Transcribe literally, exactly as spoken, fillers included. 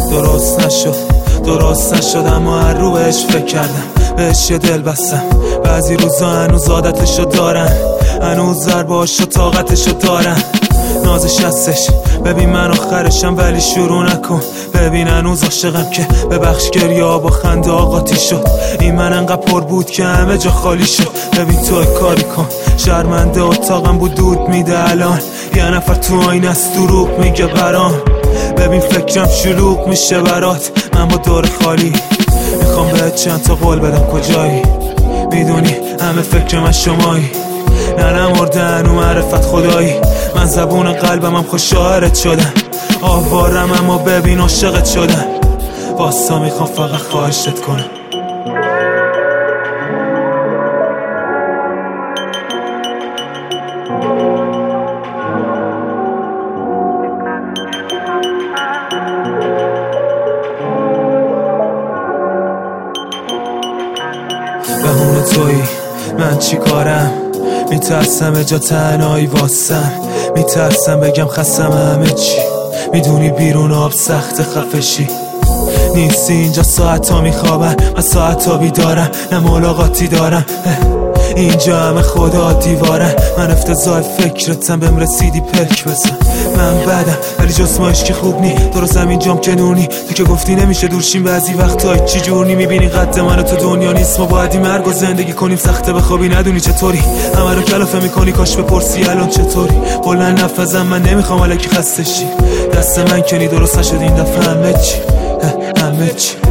درست نشد درست نشد اما هر رو بهش فکر کردم، بهش یه دل بستم. بعضی روزا هنوز عادتشو دارن، هنوز ضرباشو طاقتشو دارن. نازش هستش ببین من آخرشم ولی شروع نکن. ببین هنوز عاشقم که ببخش گریه با خنده آقاتی شد. این من انقدر پر بود که همه جا خالی شد. ببین تو کاری کن، شرمنده اتاقم بود دود میده الان. یه نفر تو آینه است دروغ میگه برام. ببین فکرم شلوغ میشه برات، من با دور خالی میخوام بهت چند تا قول بدم. کجایی میدونی همه فکر من شمایی. نه نمرده هنو معرفت خدایی. من زبون قلبم هم خوش شاعرت شدم. آوارم اما ببین عاشقت شدم. واسا میخوام فقط خواهشت کنم. بهونه تویی من چی کارم؟ میترسم جا تنهایی واسم، میترسم بگم خستم همه چی. میدونی بیرون آب سخت خفشی نیستی اینجا، ساعت ها میخوابن من ساعت ها بیدارم. نه ملاقاتی دارم اینجا همه خدا دیوارن. من افتضاح فکرتم بهم رسیدی پلک بزن. من بدم ولی جسمایش که خوب نی، درست همین جام کنونی. تو که گفتی نمیشه دورشیم بعضی وقتا چی جور نی. میبینی قد منو تو دنیا نیست، ما باید این مرگ و زندگی کنیم. سخته بخوابی ندونی چطوری، همه رو کلافه میکنی. کاش بپرسی الان چطوری. بلند نفذم من نمیخوام الکی خسته شی. دست من کنی درست نشد این دفعه همه چی همه چی